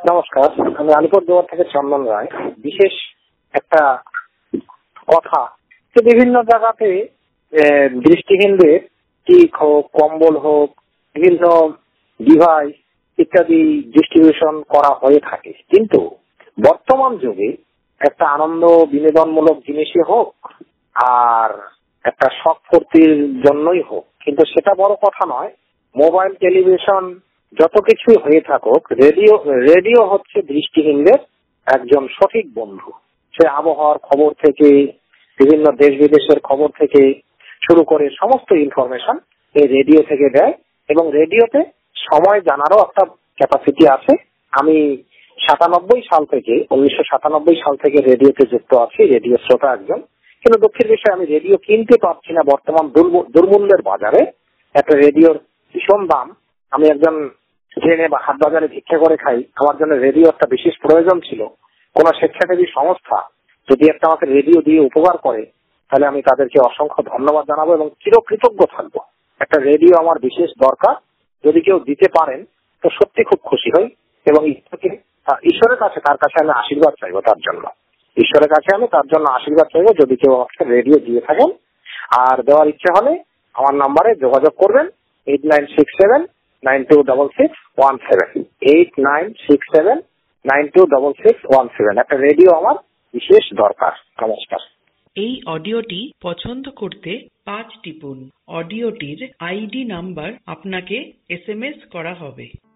নমস্কার, আমি আলিপুরদুয়ার থেকে চন্দন রায়। বিশেষ একটা কথা যে বিভিন্ন জায়গাতে দৃষ্টিহীনদের টিক হোক, কম্বল হোক, বিভিন্ন ডিভাইস ইত্যাদি ডিস্ট্রিবিউশন করা হয়ে থাকে, কিন্তু বর্তমান যুগে একটা আনন্দ বিনোদনমূলক জিনিসই হোক আর একটা শখ ফুর্তির জন্যই হোক, কিন্তু সেটা বড় কথা নয়। মোবাইল, টেলিভিশন যত কিছুই হয়ে থাকুক, রেডিও হচ্ছে দৃষ্টিহীনদের একজন সঠিক বন্ধু। সে আবহাওয়ার খবর থেকে বিভিন্ন দেশ বিদেশের খবর থেকে শুরু করে সমস্ত ইনফরমেশন এই রেডিও থেকে দেয়, এবং রেডিওতে সময় জানারও একটা ক্যাপাসিটি আছে। আমি 1997 সাল থেকে রেডিওতে যুক্ত আছি, রেডিও শ্রোতা একজন। কিন্তু দুঃখের বিষয়, আমি রেডিও কিনতে পারছি না বর্তমান দুর্মূল্যের বাজারে। একটা রেডিওর ভীষণ দাম। আমি একজন ট্রেনে বা হাট বাজারে ভিক্ষা করে খাই, আমার জন্য রেডিও একটা বিশেষ প্রয়োজন ছিল। কোন স্বেচ্ছাসেবী সংস্থা যদি একটা আমাকে রেডিও দিয়ে উপকার করে, তাহলে আমি তাদেরকে অসংখ্য ধন্যবাদ জানাবো এবং চিরকৃতজ্ঞ থাকবো। একটা রেডিও আমার বিশেষ দরকার। যদি কেউ দিতে পারেন তো সত্যি খুব খুশি হই, এবং ঈশ্বরের কাছে তার কাছে আমি আশীর্বাদ চাইবো তার জন্য। ঈশ্বরের কাছে আমি তার জন্য আশীর্বাদ চাইবো যদি কেউ আমাকে রেডিও দিয়ে থাকেন। আর দেওয়ার ইচ্ছে হলে আমার নাম্বারে যোগাযোগ করবেন 8967926617 8967926617। একটা রেডিও আমার বিশেষ দরকার। নমস্কার। এই অডিওটি পছন্দ করতে 5 টিপুন। অডিওটির আইডি নাম্বার আপনাকে SMS করা হবে।